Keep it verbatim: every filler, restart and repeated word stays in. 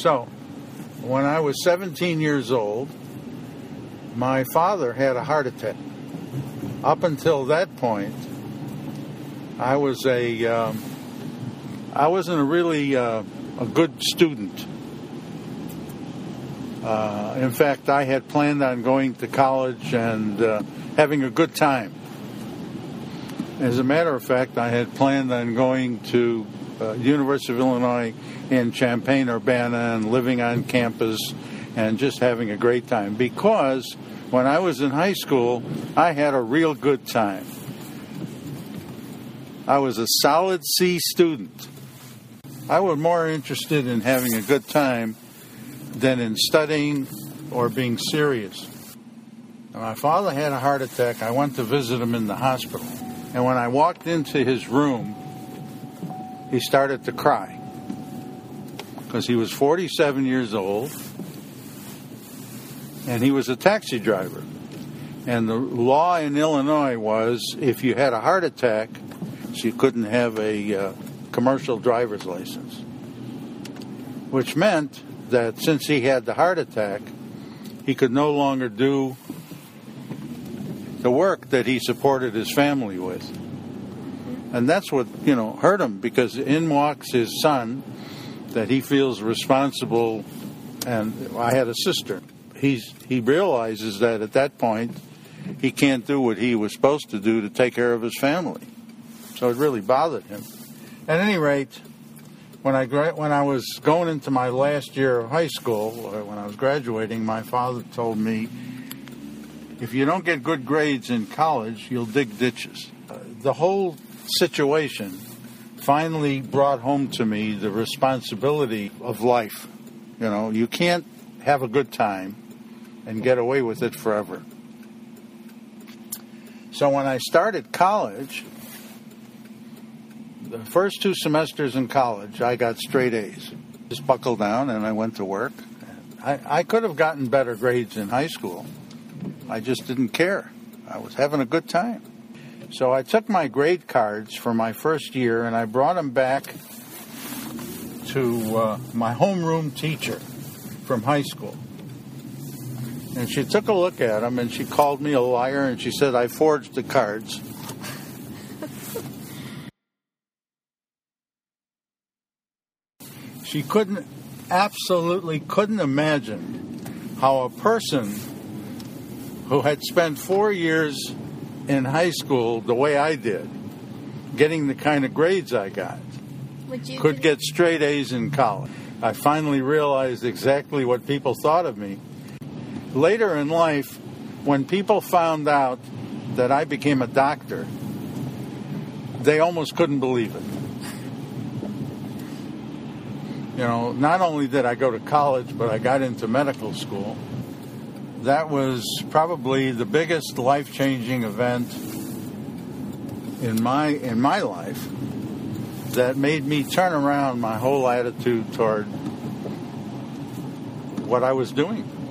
So, when I was seventeen years old, my father had a heart attack. Up until that point, I was a, um, I wasn't a really uh, a good student. Uh, in fact, I had planned on going to college and uh, having a good time. As a matter of fact, I had planned on going to uh, University of Illinois in Champaign-Urbana and living on campus and just having a great time. Because when I was in high school, I had a real good time. I was a solid C student. I was more interested in having a good time than in studying or being serious. When my father had a heart attack, I went to visit him in the hospital. And when I walked into his room, he started to cry. Because he was forty-seven years old, and he was a taxi driver. And the law in Illinois was if you had a heart attack, so you couldn't have a uh, commercial driver's license. Which meant that since he had the heart attack, he could no longer do the work that he supported his family with. And that's what, you know, hurt him, because in walks his son that he feels responsible, and I had a sister. He's, he realizes that at that point he can't do what he was supposed to do to take care of his family. So it really bothered him. At any rate, when I gra- when I was going into my last year of high school, or when I was graduating, my father told me, if you don't get good grades in college, you'll dig ditches. Uh, the whole situation finally brought home to me the responsibility of life. You know, you can't have a good time and get away with it forever. So when I started college, the first two semesters in college, I got straight A's. Just buckled down and I went to work. I, I could have gotten better grades in high school. I just didn't care. I was having a good time. So I took my grade cards for my first year and I brought them back to uh, my homeroom teacher from high school. And she took a look at them and she called me a liar and she said I forged the cards. She couldn't, absolutely couldn't imagine how a person who had spent four years in high school the way I did, getting the kind of grades I got, could get straight A's in college. I finally realized exactly what people thought of me. Later in life, when people found out that I became a doctor, they almost couldn't believe it. You know, not only did I go to college, but I got into medical school. That was probably the biggest life-changing event in my in my life that made me turn around my whole attitude toward what I was doing.